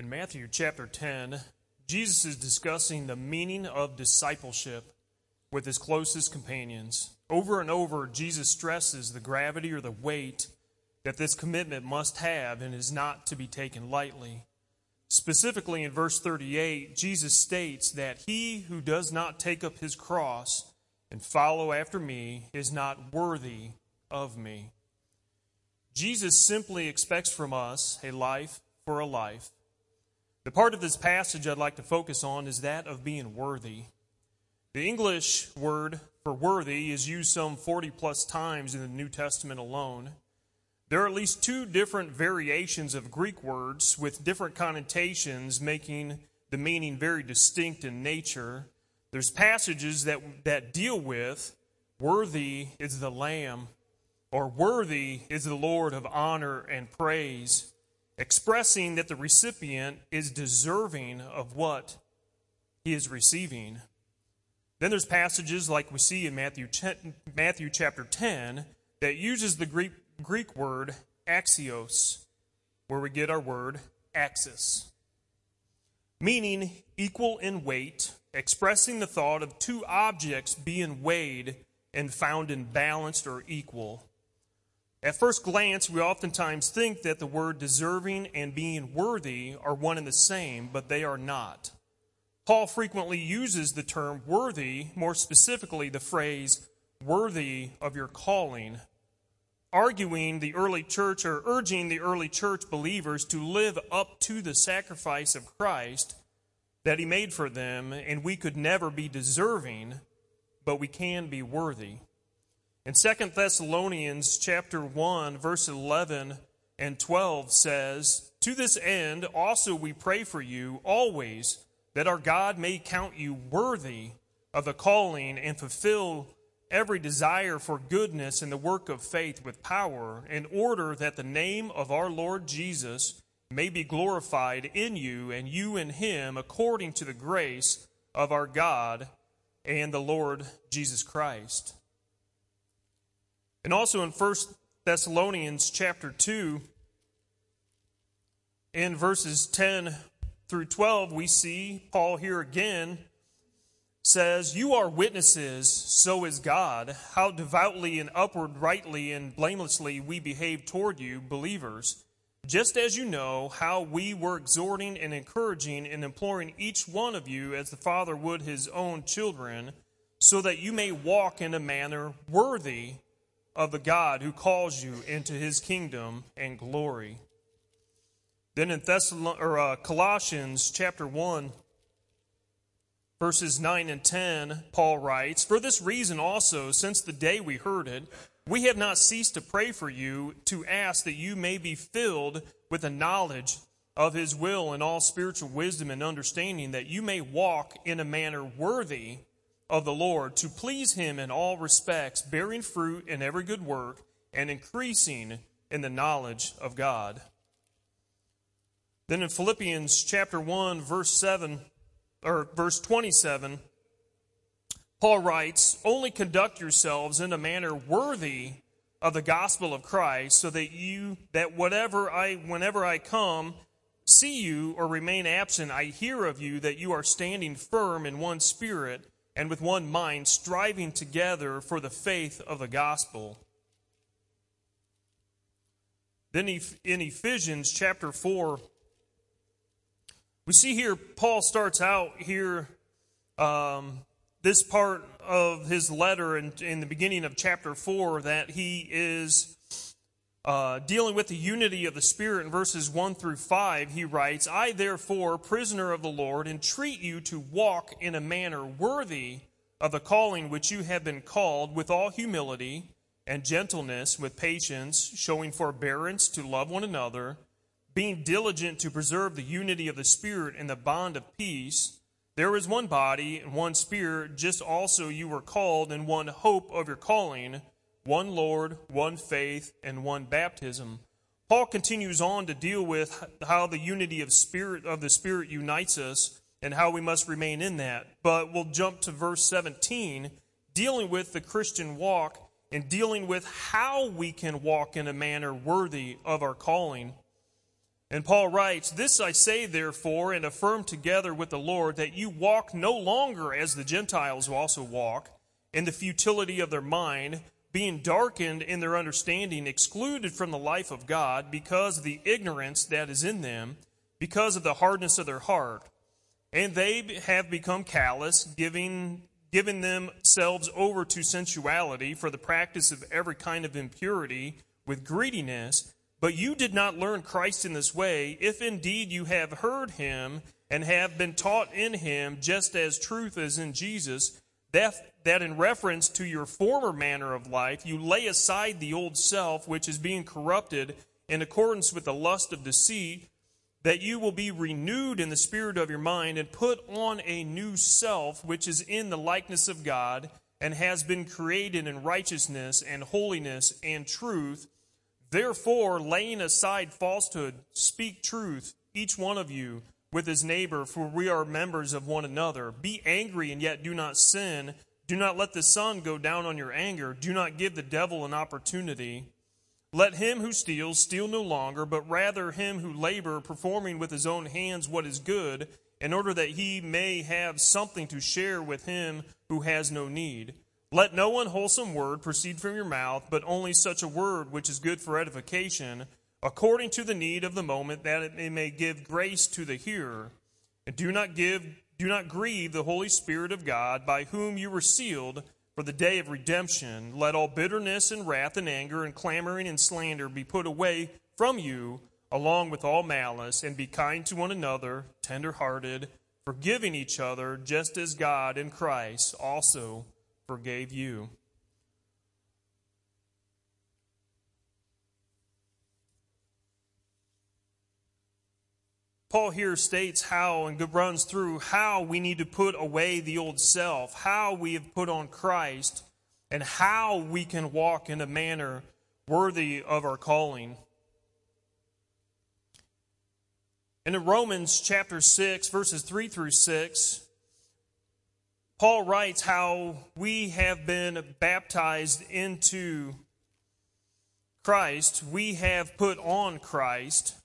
In Matthew chapter 10, Jesus is discussing the meaning of discipleship with his closest companions. Over and over, Jesus stresses the gravity or the weight that this commitment must have and is not to be taken lightly. Specifically in verse 38, Jesus states that he who does not take up his cross and follow after me is not worthy of me. Jesus simply expects from us a life for a life. The part of this passage I'd like to focus on is that of being worthy. The English word for worthy is used some 40 plus times in the New Testament alone. There are at least two different variations of Greek words with different connotations, making the meaning very distinct in nature. There's passages that deal with worthy is the Lamb, or worthy is the Lord of honor and praise, expressing that the recipient is deserving of what he is receiving. Then there's passages like we see in Matthew chapter 10 that uses the Greek word axios, where we get our word axis, meaning equal in weight, expressing the thought of two objects being weighed and found in balanced or equal. At first glance, we oftentimes think that the word deserving and being worthy are one and the same, but they are not. Paul frequently uses the term worthy, more specifically the phrase worthy of your calling, urging the early church believers to live up to the sacrifice of Christ that he made for them, and we could never be deserving, but we can be worthy. In 2 Thessalonians chapter 1, verse 11 and 12 says, "To this end also we pray for you always, that our God may count you worthy of the calling and fulfill every desire for goodness in the work of faith with power, in order that the name of our Lord Jesus may be glorified in you and you in him, according to the grace of our God and the Lord Jesus Christ." And also in 1 Thessalonians chapter 2, in verses 10 through 12, we see Paul here again says, "You are witnesses, so is God, how devoutly and uprightly and blamelessly we behave toward you, believers, just as you know how we were exhorting and encouraging and imploring each one of you as the Father would his own children, so that you may walk in a manner worthy of the God who calls you into his kingdom and glory." Then in Colossians chapter 1, verses 9 and 10, Paul writes, "For this reason also, since the day we heard it, we have not ceased to pray for you, to ask that you may be filled with the knowledge of his will and all spiritual wisdom and understanding, that you may walk in a manner worthy of the Lord, to please him in all respects, bearing fruit in every good work and increasing in the knowledge of God." Then in Philippians chapter 1, verse 27, Paul writes, "Only conduct yourselves in a manner worthy of the gospel of Christ, so that whenever I come, see you or remain absent, I hear of you that you are standing firm in one spirit and with one mind, striving together for the faith of the gospel." Then in Ephesians chapter 4, we see here Paul starts out here this part of his letter in the beginning of chapter 4 that he is dealing with the unity of the Spirit. In verses 1 through 5, he writes, "I therefore, prisoner of the Lord, entreat you to walk in a manner worthy of the calling which you have been called, with all humility and gentleness, with patience, showing forbearance to love one another, being diligent to preserve the unity of the Spirit in the bond of peace. There is one body and one Spirit, just also you were called in one hope of your calling, one Lord, one faith, and one baptism." Paul continues on to deal with how the unity of the Spirit unites us and how we must remain in that. But we'll jump to verse 17, dealing with the Christian walk and dealing with how we can walk in a manner worthy of our calling. And Paul writes, "This I say, therefore, and affirm together with the Lord, that you walk no longer as the Gentiles also walk, in the futility of their mind, being darkened in their understanding, excluded from the life of God, because of the ignorance that is in them, because of the hardness of their heart. And they have become callous, giving themselves over to sensuality for the practice of every kind of impurity with greediness. But you did not learn Christ in this way, if indeed you have heard him and have been taught in him, just as truth is in Jesus, that in reference to your former manner of life, you lay aside the old self, which is being corrupted in accordance with the lust of deceit, that you will be renewed in the spirit of your mind, and put on a new self, which is in the likeness of God, and has been created in righteousness and holiness and truth. Therefore, laying aside falsehood, speak truth, each one of you, with his neighbor, for we are members of one another. Be angry, and yet do not sin. Do not let the sun go down on your anger. Do not give the devil an opportunity. Let him who steals steal no longer, but rather him who labor, performing with his own hands what is good, in order that he may have something to share with him who has no need. Let no unwholesome word proceed from your mouth, but only such a word which is good for edification, according to the need of the moment, that it may give grace to the hearer. And do not grieve the Holy Spirit of God, by whom you were sealed for the day of redemption. Let all bitterness and wrath and anger and clamoring and slander be put away from you, along with all malice, and be kind to one another, tender-hearted, forgiving each other, just as God in Christ also forgave you." Paul here states how, and runs through how we need to put away the old self, how we have put on Christ, and how we can walk in a manner worthy of our calling. And in Romans chapter 6, verses 3 through 6, Paul writes how we have been baptized into Christ. We have put on Christ.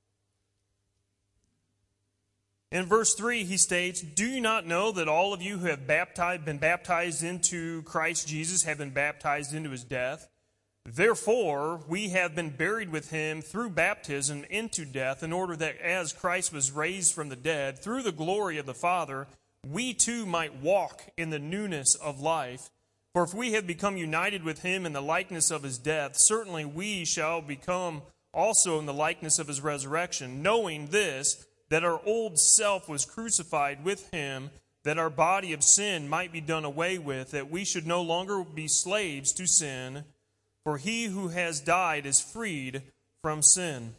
In verse 3, he states, "Do you not know that all of you who have been baptized into Christ Jesus have been baptized into his death? Therefore, we have been buried with him through baptism into death, in order that as Christ was raised from the dead through the glory of the Father, we too might walk in the newness of life. For if we have become united with him in the likeness of his death, certainly we shall become also in the likeness of his resurrection, knowing this, that our old self was crucified with him, that our body of sin might be done away with, that we should no longer be slaves to sin, for he who has died is freed from sin."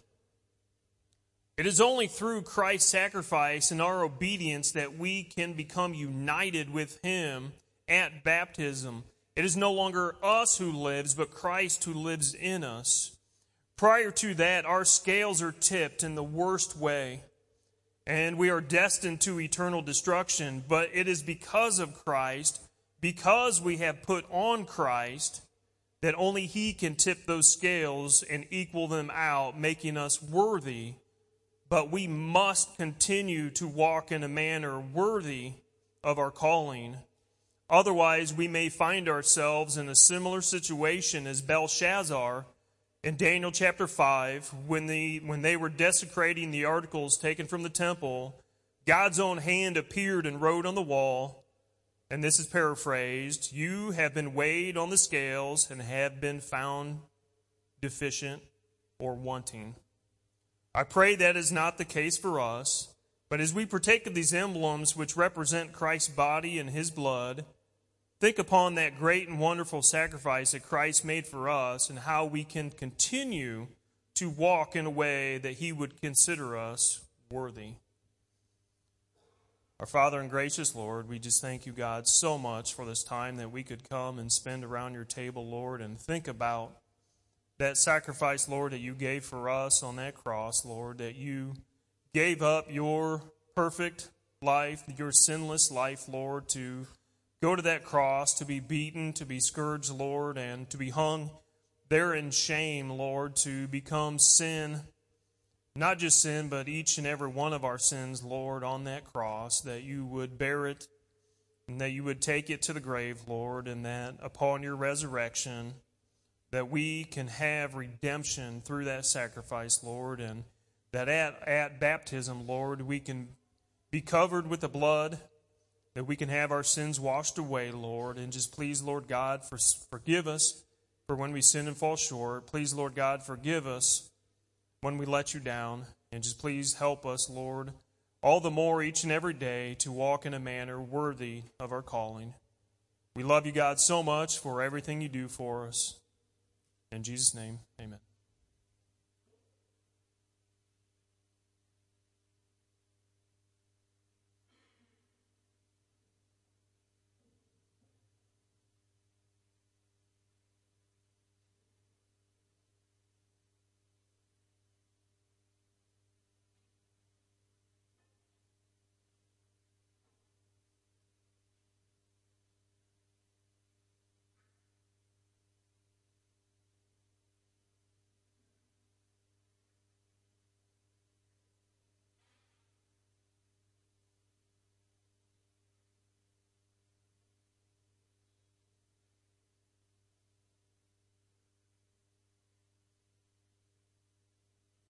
It is only through Christ's sacrifice and our obedience that we can become united with him at baptism. It is no longer us who lives, but Christ who lives in us. Prior to that, our scales are tipped in the worst way, and we are destined to eternal destruction. But it is because of Christ, because we have put on Christ, that only he can tip those scales and equal them out, making us worthy. But we must continue to walk in a manner worthy of our calling. Otherwise, we may find ourselves in a similar situation as Belshazzar in Daniel chapter 5, when they were desecrating the articles taken from the temple. God's own hand appeared and wrote on the wall, and this is paraphrased, "You have been weighed on the scales and have been found deficient or wanting." I pray that is not the case for us, but as we partake of these emblems which represent Christ's body and his blood, think upon that great and wonderful sacrifice that Christ made for us, and how we can continue to walk in a way that he would consider us worthy. Our Father and gracious Lord, we just thank you, God, so much for this time that we could come and spend around your table, Lord, and think about that sacrifice, Lord, that you gave for us on that cross, Lord, that you gave up your perfect life, your sinless life, Lord, to go to that cross, to be beaten, to be scourged, Lord, and to be hung there in shame, Lord, to become sin not just sin, but each and every one of our sins, Lord, on that cross, that you would bear it and that you would take it to the grave, Lord, and that upon your resurrection, that we can have redemption through that sacrifice, Lord, and that at baptism, Lord, we can be covered with the blood, that we can have our sins washed away, Lord, and just please, Lord God, forgive us for when we sin and fall short. Please, Lord God, forgive us when we let you down, and just please help us, Lord, all the more each and every day to walk in a manner worthy of our calling. We love you, God, so much for everything you do for us. In Jesus' name, amen.